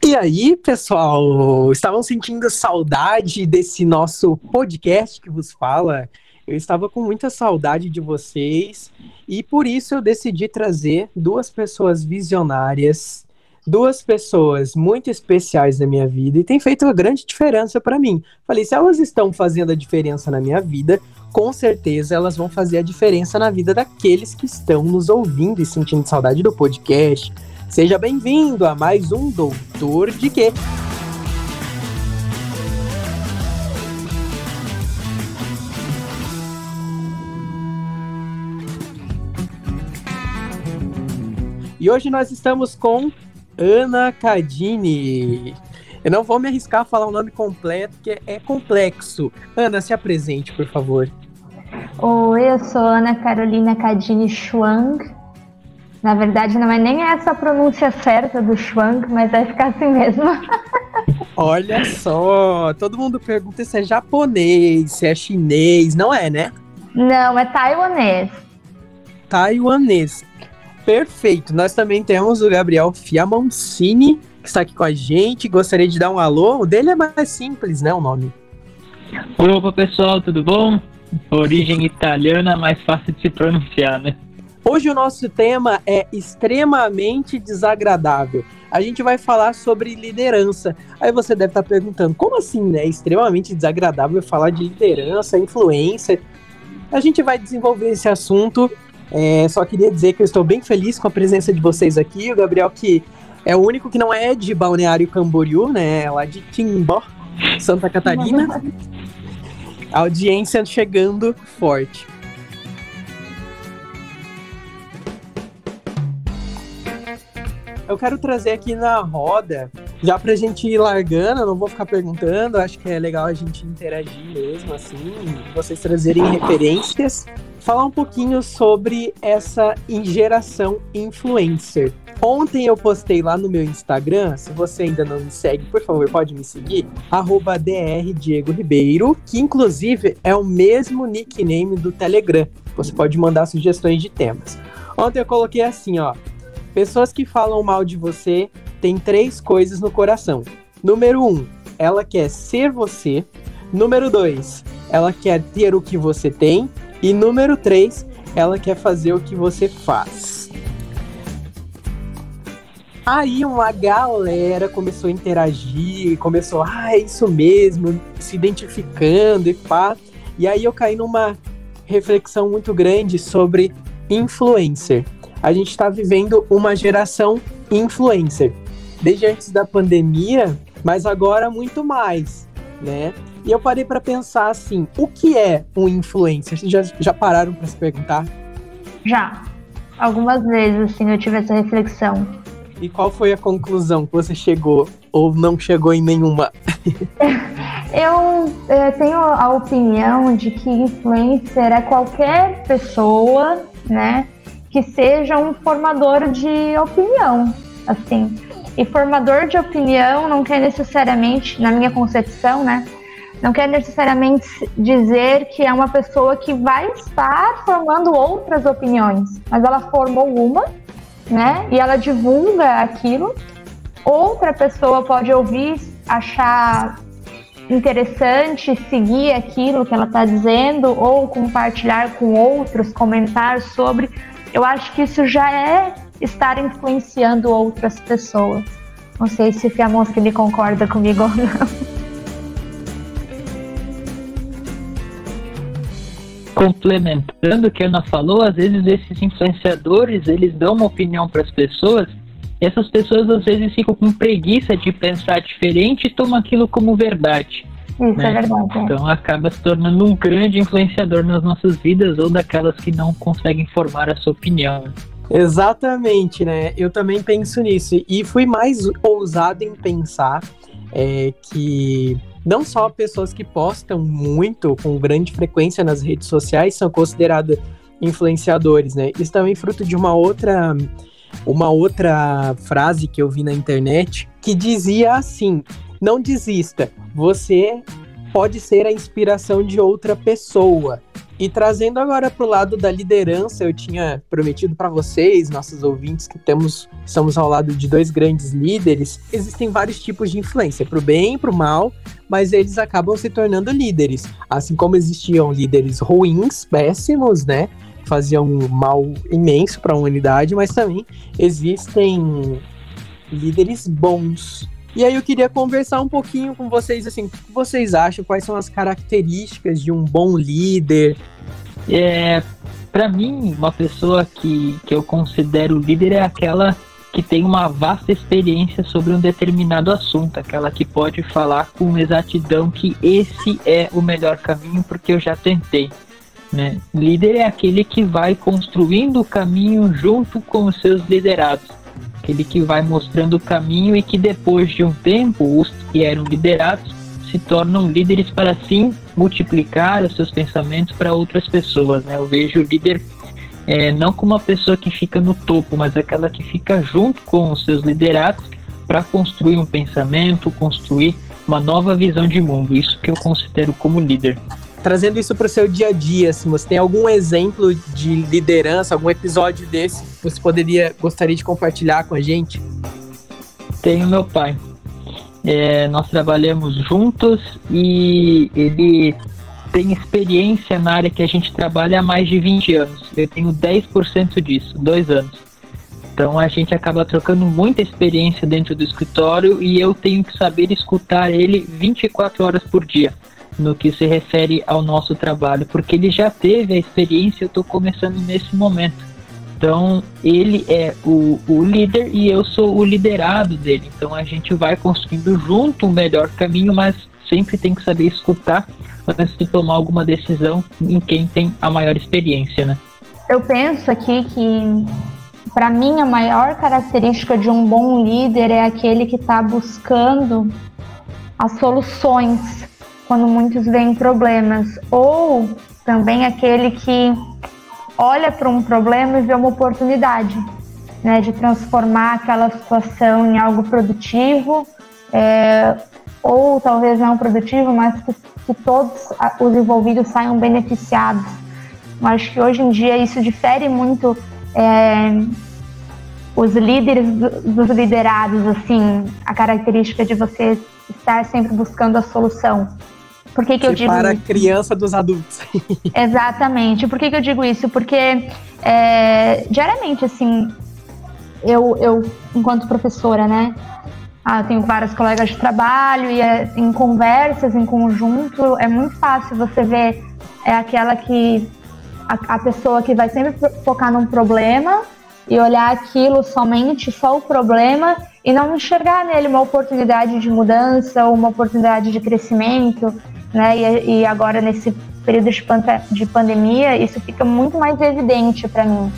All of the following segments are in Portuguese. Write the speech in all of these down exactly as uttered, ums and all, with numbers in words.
E aí, pessoal, estavam sentindo saudade desse nosso podcast que vos fala? Eu estava com muita saudade de vocês e por isso eu decidi trazer duas pessoas visionárias, duas pessoas muito especiais na minha vida e tem feito uma grande diferença para mim. Falei, se elas estão fazendo a diferença na minha vida, com certeza elas vão fazer a diferença na vida daqueles que estão nos ouvindo e sentindo saudade do podcast. Seja bem-vindo a mais um Doutor de Quê? E hoje nós estamos com Ana Cadini. Eu não vou me arriscar a falar o nome completo, porque é complexo. Ana, se apresente, por favor. Oi, eu sou Ana Carolina Cadini Schwang. Na verdade, não é nem essa a pronúncia certa do Schwang, mas vai ficar assim mesmo. Olha só, todo mundo pergunta se é japonês, se é chinês, não é, né? Não, é taiwanês. Taiwanês. Perfeito. Nós também temos o Gabriel Fiamoncini, que está aqui com a gente. Gostaria de dar um alô. O dele é mais simples, né, o nome? Opa, pessoal, tudo bom? Origem italiana, mais fácil de se pronunciar, né? Hoje o nosso tema é extremamente desagradável. A gente vai falar sobre liderança. Aí você deve estar perguntando, como assim, né? Extremamente desagradável falar de liderança, influência. A gente vai desenvolver esse assunto. É, só queria dizer que eu estou bem feliz com a presença de vocês aqui. O Gabriel, que é o único que não é de Balneário Camboriú, né? É lá de Timbó, Santa Catarina. A audiência chegando forte. Eu quero trazer aqui na roda, já pra gente ir largando, eu não vou ficar perguntando, acho que é legal a gente interagir mesmo, assim, vocês trazerem referências. Falar um pouquinho sobre essa geração influencer. Ontem eu postei lá no meu Instagram, se você ainda não me segue, por favor, pode me seguir, arroba dr Diego Ribeiro, que inclusive é o mesmo nickname do Telegram. Você pode mandar sugestões de temas. Ontem eu coloquei assim, ó, pessoas que falam mal de você têm três coisas no coração. Número um, ela quer ser você. Número dois, ela quer ter o que você tem. E número três, ela quer fazer o que você faz. Aí uma galera começou a interagir, começou, ah, é isso mesmo, se identificando e pá. E aí eu caí numa reflexão muito grande sobre influencer. A gente está vivendo uma geração influencer. Desde antes da pandemia, mas agora muito mais, né? E eu parei para pensar assim, o que é um influencer? Vocês já, já pararam para se perguntar? Já. Algumas vezes, assim, eu tive essa reflexão. E qual foi a conclusão que você chegou? Ou não chegou em nenhuma? eu, eu tenho a opinião de que influencer é qualquer pessoa, né, que seja um formador de opinião, assim. E formador de opinião não quer necessariamente, na minha concepção, né, não quer necessariamente dizer que é uma pessoa que vai estar formando outras opiniões, mas ela formou uma, né, e ela divulga aquilo. Outra pessoa pode ouvir, achar interessante, seguir aquilo que ela está dizendo, ou compartilhar com outros, comentar sobre. Eu acho que isso já é estar influenciando outras pessoas. Não sei se o Fiamoncini concorda comigo ou não. Complementando o que a Ana falou, às vezes esses influenciadores, eles dão uma opinião para as pessoas, e essas pessoas às vezes ficam com preguiça de pensar diferente e tomam aquilo como verdade. Isso, né? É verdade. É. Então acaba se tornando um grande influenciador nas nossas vidas, ou daquelas que não conseguem formar a sua opinião. Exatamente, né? Eu também penso nisso. E fui mais ousado em pensar é, que não só pessoas que postam muito, com grande frequência nas redes sociais, são consideradas influenciadores, né? Isso também é fruto de uma outra, uma outra frase que eu vi na internet, que dizia assim, não desista, você pode ser a inspiração de outra pessoa. E trazendo agora para o lado da liderança, eu tinha prometido para vocês, nossos ouvintes, que temos, estamos ao lado de dois grandes líderes. Existem vários tipos de influência, para o bem e para o mal, mas eles acabam se tornando líderes. Assim como existiam líderes ruins, péssimos, né? Faziam um mal imenso para a humanidade, mas também existem líderes bons. E aí eu queria conversar um pouquinho com vocês, assim, o que vocês acham, quais são as características de um bom líder? É, para mim, uma pessoa que, que eu considero líder é aquela que tem uma vasta experiência sobre um determinado assunto, aquela que pode falar com exatidão que esse é o melhor caminho porque eu já tentei, né? Líder é aquele que vai construindo o caminho junto com os seus liderados. Aquele que vai mostrando o caminho e que depois de um tempo, os que eram liderados se tornam líderes para assim multiplicar os seus pensamentos para outras pessoas, né? Eu vejo o líder é, não como uma pessoa que fica no topo, mas aquela que fica junto com os seus liderados para construir um pensamento, construir uma nova visão de mundo. Isso que eu considero como líder. Trazendo isso para o seu dia a dia, assim, você tem algum exemplo de liderança, algum episódio desse que você poderia, gostaria de compartilhar com a gente? Tenho meu pai. É, nós trabalhamos juntos e ele tem experiência na área que a gente trabalha há mais de vinte anos. Eu tenho dez por cento disso, dois anos. Então a gente acaba trocando muita experiência dentro do escritório e eu tenho que saber escutar ele vinte e quatro horas por dia. No que se refere ao nosso trabalho, porque ele já teve a experiência, eu estou começando nesse momento. Então, ele é o, o líder e eu sou o liderado dele. Então, a gente vai construindo junto um melhor caminho, mas sempre tem que saber escutar antes de tomar alguma decisão em quem tem a maior experiência, né? Eu penso aqui que, para mim, a maior característica de um bom líder é aquele que está buscando as soluções quando muitos veem problemas, ou também aquele que olha para um problema e vê uma oportunidade, né, de transformar aquela situação em algo produtivo, é, ou talvez não produtivo, mas que, que todos os envolvidos saiam beneficiados. Eu acho que hoje em dia isso difere muito é, os líderes dos liderados, assim, a característica de você estar sempre buscando a solução. Por que que eu digo para a isso? criança dos adultos. Exatamente. Por que que eu digo isso? Porque é, diariamente, assim, eu, eu, enquanto professora, né, ah, eu tenho vários colegas de trabalho e é, em conversas, em conjunto, é muito fácil você ver é aquela que, a, a pessoa que vai sempre focar num problema e olhar aquilo somente, só o problema, e não enxergar nele uma oportunidade de mudança ou uma oportunidade de crescimento, né? E, e agora, nesse período de, pand- de pandemia, isso fica muito mais evidente para mim.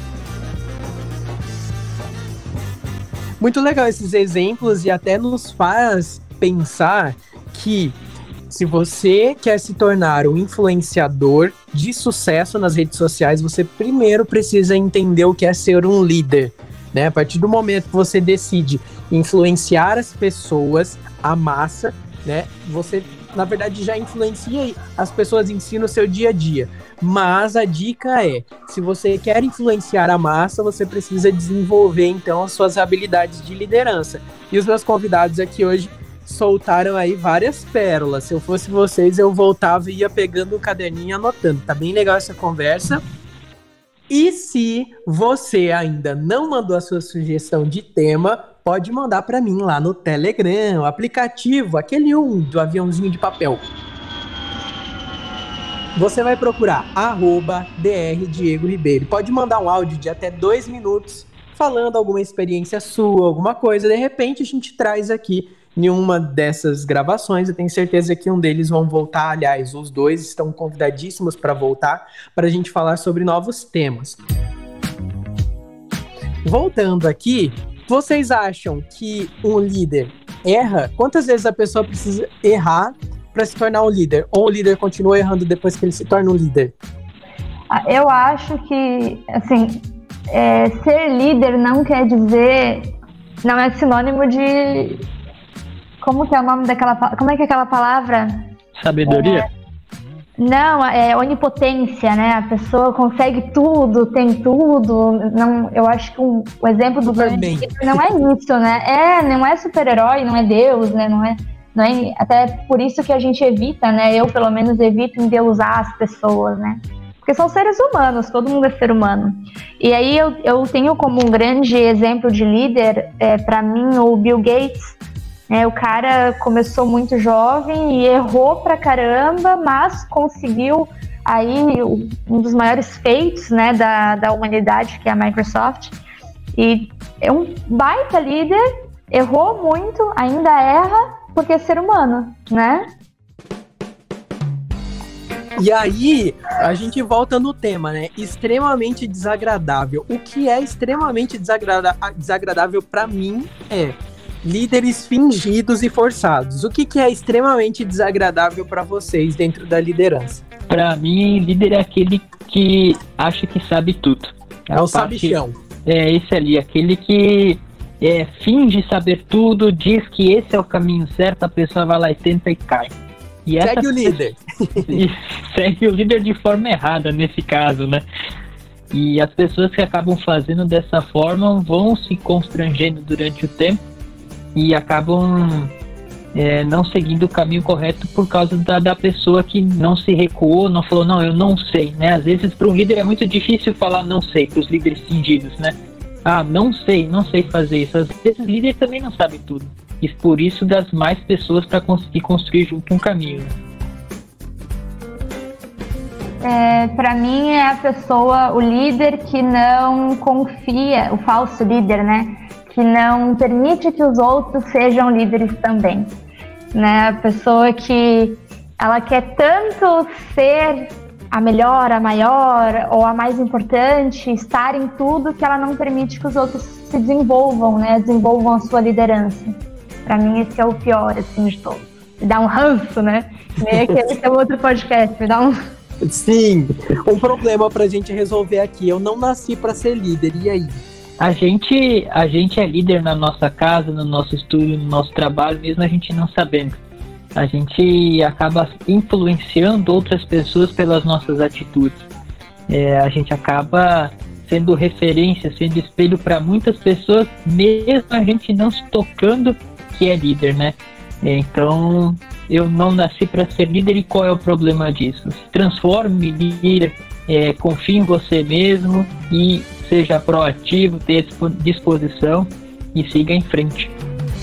Muito legal esses exemplos e até nos faz pensar que se você quer se tornar um influenciador de sucesso nas redes sociais, você primeiro precisa entender o que é ser um líder, né? A partir do momento que você decide influenciar as pessoas, a massa, né? Você, na verdade, já influencia as pessoas em si no seu dia a dia. Mas a dica é, se você quer influenciar a massa, você precisa desenvolver, então, as suas habilidades de liderança. E os meus convidados aqui hoje soltaram aí várias pérolas. Se eu fosse vocês, eu voltava e ia pegando o caderninho e anotando. Tá bem legal essa conversa. E se você ainda não mandou a sua sugestão de tema, pode mandar para mim lá no Telegram, o aplicativo, aquele um do aviãozinho de papel. Você vai procurar arroba Dr Diego Ribeiro. Pode mandar um áudio de até dois minutos falando alguma experiência sua, alguma coisa. De repente a gente traz aqui em uma dessas gravações. Eu tenho certeza que um deles vão voltar. Aliás, os dois estão convidadíssimos para voltar, para a gente falar sobre novos temas. Voltando aqui, vocês acham que um líder erra? Quantas vezes a pessoa precisa errar para se tornar um líder? Ou o líder continua errando depois que ele se torna um líder? Eu acho que, assim, é, ser líder não quer dizer, não é sinônimo de, como que é o nome daquela, como é que é aquela palavra? Sabedoria? É, Não, é onipotência, né? A pessoa consegue tudo, tem tudo. Não, eu acho que um, o exemplo do grande líder não é isso, né? É, não é super-herói, não é Deus, né? Não é, não é, até por isso que a gente evita, né? Eu, pelo menos, evito endeusar as pessoas, né? Porque são seres humanos, todo mundo é ser humano. E aí eu, eu tenho como um grande exemplo de líder, é, para mim, o Bill Gates. É, o cara começou muito jovem e errou pra caramba, mas conseguiu aí um dos maiores feitos, né, da, da humanidade, que é a Microsoft. E é um baita líder, errou muito, ainda erra, porque é ser humano, né? E aí, a gente volta no tema, né? Extremamente desagradável. O que é extremamente desagrada- desagradável pra mim é líderes fingidos e forçados. O que, que é extremamente desagradável para vocês dentro da liderança? Para mim, líder é aquele que acha que sabe tudo. É o parte... sabichão. É esse ali, aquele que é, finge saber tudo, diz que esse é o caminho certo, a pessoa vai lá e tenta e cai. E segue o líder. E segue o líder de forma errada nesse caso, né? E as pessoas que acabam fazendo dessa forma vão se constrangendo durante o tempo e acabam é, não seguindo o caminho correto por causa da, da pessoa que não se recuou, não falou, não, eu não sei, né? Às vezes para um líder é muito difícil falar não sei, para os líderes fingidos, né? Ah, não sei, não sei fazer isso. Às vezes o líder também não sabe tudo. E por isso das mais pessoas para conseguir construir junto um caminho. É, para mim é a pessoa, o líder que não confia, o falso líder, né? Que não permite que os outros sejam líderes também, né? A pessoa que ela quer tanto ser a melhor, a maior ou a mais importante, estar em tudo, que ela não permite que os outros se desenvolvam, né? Desenvolvam a sua liderança. Para mim esse é o pior, assim, de todos. Me dá um ranço, né? Meio que esse é outro podcast, me dá um... Sim, um problema pra gente resolver aqui. Eu não nasci pra ser líder, e aí? A gente, a gente é líder na nossa casa, no nosso estudo, no nosso trabalho, mesmo a gente não sabendo. A gente acaba influenciando outras pessoas pelas nossas atitudes. É, a gente acaba sendo referência, sendo espelho para muitas pessoas, mesmo a gente não se tocando que é líder, né? É, então, eu não nasci para ser líder, e qual é o problema disso? Se transforme em líder, é, confie em você mesmo e seja proativo, tenha disposição e siga em frente.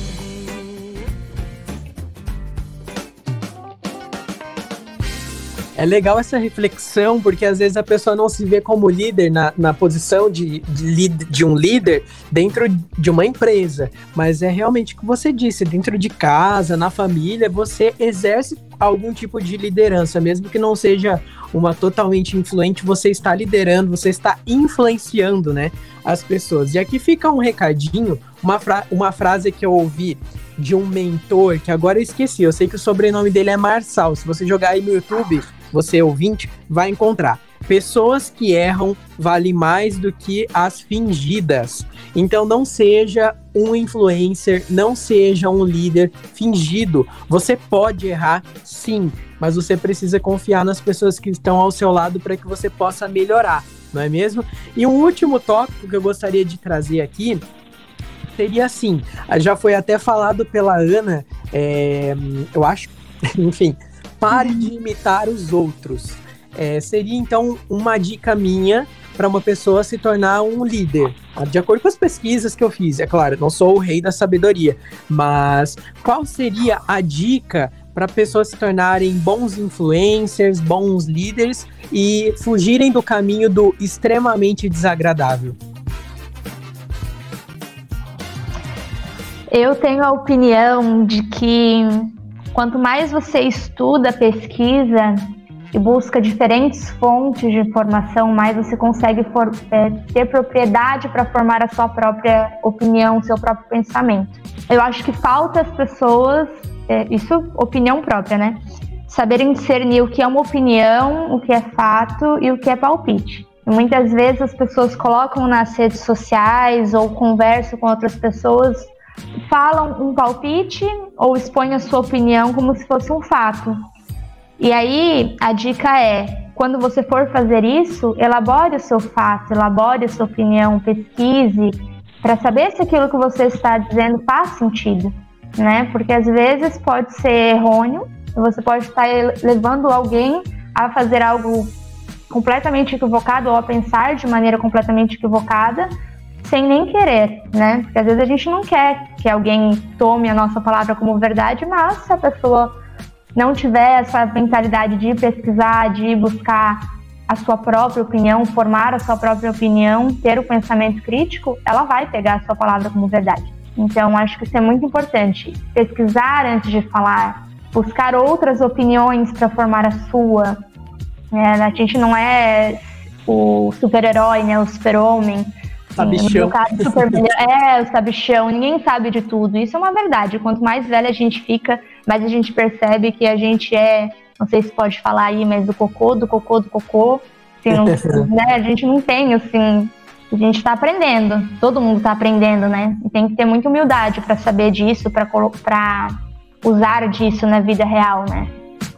É legal essa reflexão, porque às vezes a pessoa não se vê como líder na, na posição de, de, de um líder dentro de uma empresa, mas é realmente o que você disse, dentro de casa, na família, você exerce algum tipo de liderança, mesmo que não seja uma totalmente influente, você está liderando, você está influenciando, né, as pessoas. E aqui fica um recadinho, uma, fra- uma frase que eu ouvi de um mentor, que agora eu esqueci, eu sei que o sobrenome dele é Marçal, se você jogar aí no YouTube, você ouvinte, vai encontrar. Pessoas que erram valem mais do que as fingidas. Então não seja um influencer, não seja um líder fingido. Você pode errar, sim, mas você precisa confiar nas pessoas que estão ao seu lado para que você possa melhorar, não é mesmo? E um último tópico que eu gostaria de trazer aqui seria assim, já foi até falado pela Ana, é, eu acho, enfim, pare de imitar os outros. É, seria então uma dica minha para uma pessoa se tornar um líder. De acordo com as pesquisas que eu fiz, é claro, não sou o rei da sabedoria, mas qual seria a dica para pessoas se tornarem bons influencers, bons líderes e fugirem do caminho do extremamente desagradável? Eu tenho a opinião de que quanto mais você estuda, pesquisa e busca diferentes fontes de informação, mais você consegue for, é, ter propriedade para formar a sua própria opinião, seu próprio pensamento. Eu acho que falta as pessoas, é, isso opinião própria, né? Saberem discernir o que é uma opinião, o que é fato e o que é palpite. E muitas vezes as pessoas colocam nas redes sociais ou conversam com outras pessoas, falam um palpite ou expõem a sua opinião como se fosse um fato. E aí, a dica é, quando você for fazer isso, elabore o seu fato, elabore a sua opinião, pesquise, para saber se aquilo que você está dizendo faz sentido, né? Porque às vezes pode ser errôneo, você pode estar levando alguém a fazer algo completamente equivocado ou a pensar de maneira completamente equivocada, sem nem querer, né? Porque às vezes a gente não quer que alguém tome a nossa palavra como verdade, mas se a pessoa não tiver essa mentalidade de pesquisar, de buscar a sua própria opinião, formar a sua própria opinião, ter o pensamento crítico, ela vai pegar a sua palavra como verdade. Então, acho que isso é muito importante. Pesquisar antes de falar, buscar outras opiniões para formar a sua. É, a gente não é o super-herói, né? O super-homem. Sabichão. Super... É, o sabichão. Ninguém sabe de tudo. Isso é uma verdade. Quanto mais velha a gente fica, mais a gente percebe que a gente é... Não sei se pode falar aí, mas do cocô, do cocô, do cocô. Assim, não, né? A gente não tem, assim... A gente está aprendendo. Todo mundo está aprendendo, né? E tem que ter muita humildade para saber disso, para usar disso na vida real, né?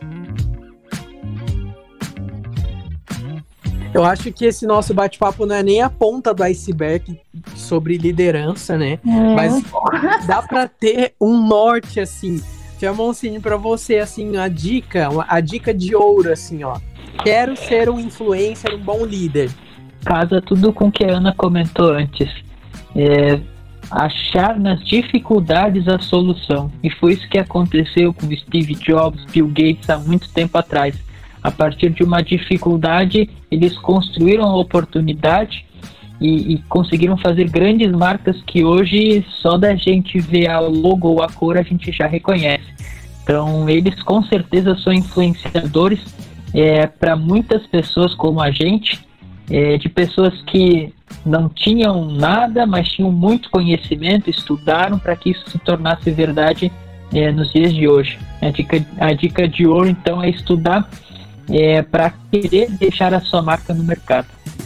Eu acho que esse nosso bate-papo não é nem a ponta do iceberg sobre liderança, né? Hum. Mas dá para ter um norte, assim. Fiamoncini, para você, assim, a dica, a dica de ouro, assim, ó. Quero ser um influencer, um bom líder. Casa tudo com o que a Ana comentou antes. É, achar nas dificuldades a solução. E foi isso que aconteceu com Steve Jobs, Bill Gates há muito tempo atrás. A partir de uma dificuldade, eles construíram a oportunidade e, e conseguiram fazer grandes marcas que hoje só da gente ver a logo ou a cor a gente já reconhece. Então, eles com certeza são influenciadores é, para muitas pessoas como a gente, é, de pessoas que não tinham nada, mas tinham muito conhecimento, estudaram para que isso se tornasse verdade é, nos dias de hoje. A dica, a dica de ouro, então, é estudar É, para querer deixar a sua marca no mercado.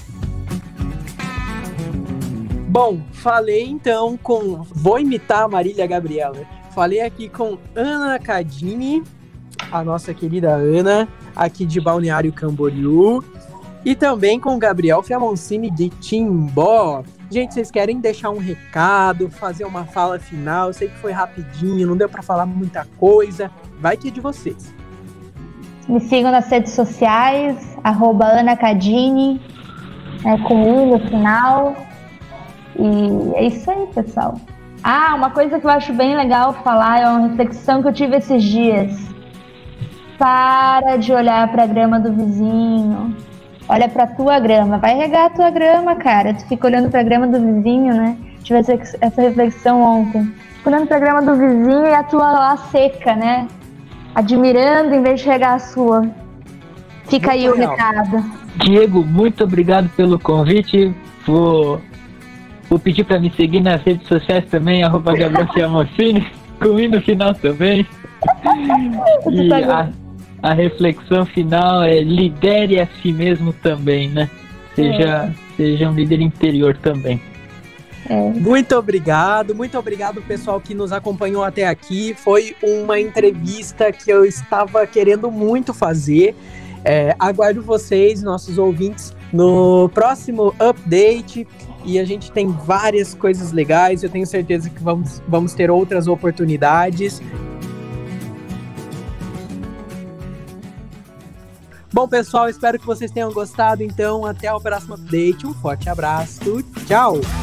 Bom, falei então com... Vou imitar a Marília Gabriela. Falei aqui com Ana Cadini, a nossa querida Ana, aqui de Balneário Camboriú. E também com Gabriel Fiamoncini de Timbó. Gente, vocês querem deixar um recado, fazer uma fala final? Eu sei que foi rapidinho, não deu para falar muita coisa. Vai que é de vocês. Me sigam nas redes sociais, arroba Ana Cadini, é, com I no final. E é isso aí, pessoal. Ah, uma coisa que eu acho bem legal falar é uma reflexão que eu tive esses dias. Para de olhar para a grama do vizinho. Olha para a tua grama. Vai regar a tua grama, cara. Tu fica olhando para a grama do vizinho, né? Tive essa, essa reflexão ontem. Fica olhando para a grama do vizinho e a tua lá seca, né? Admirando em vez de regar a sua. Fica muito aí legal. O recado. Diego, muito obrigado pelo convite. Vou, vou pedir para me seguir nas redes sociais também, arroba Gabriel Fiamoncini, com I no final também. E a, a reflexão final é: lidere a si mesmo também, né? Seja, é. seja um líder interior também. É. Muito obrigado, muito obrigado pessoal que nos acompanhou até aqui. Foi uma entrevista que eu estava querendo muito fazer. É, aguardo vocês, nossos ouvintes, no próximo update. E a gente tem várias coisas legais. Eu tenho certeza que vamos, vamos ter outras oportunidades. Bom, pessoal, espero que vocês tenham gostado. Então, até o próximo update. Um forte abraço. Tchau!